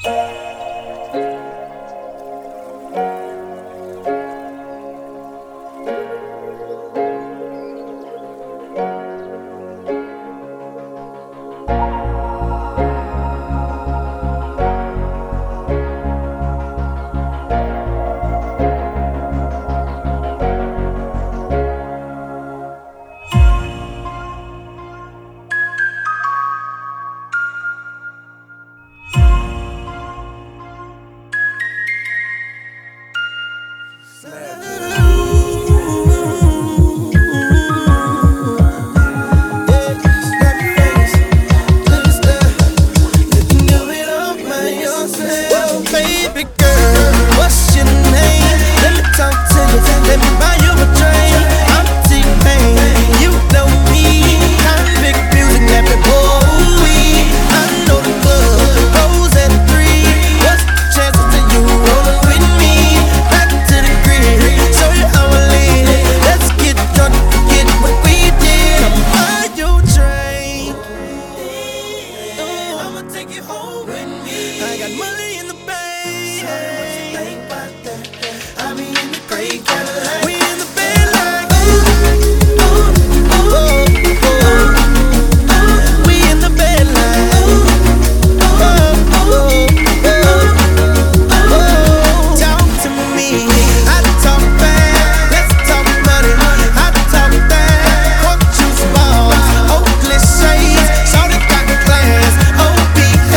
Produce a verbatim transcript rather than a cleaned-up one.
I got money in the bank. So what you think about that? I be in the gray Cadillac. We in the bed like ooh, ooh, ooh, ooh, ooh. We in the bed like ooh, ooh, ooh, ooh, ooh. Talk to me, I talk fast. Let's talk money, I talk fast. Court juice balls, Oakley shades, shorty got class. O B A.